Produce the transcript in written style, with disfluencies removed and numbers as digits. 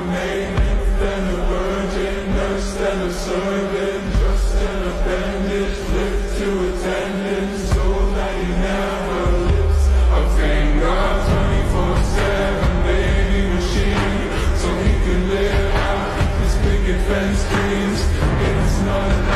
maid, then a virgin, nurse, then a servant, just an appendage, lift to attendance, so that he never lives. I thank God 24/7, baby machine, so he can live out his picket fence dreams. It's not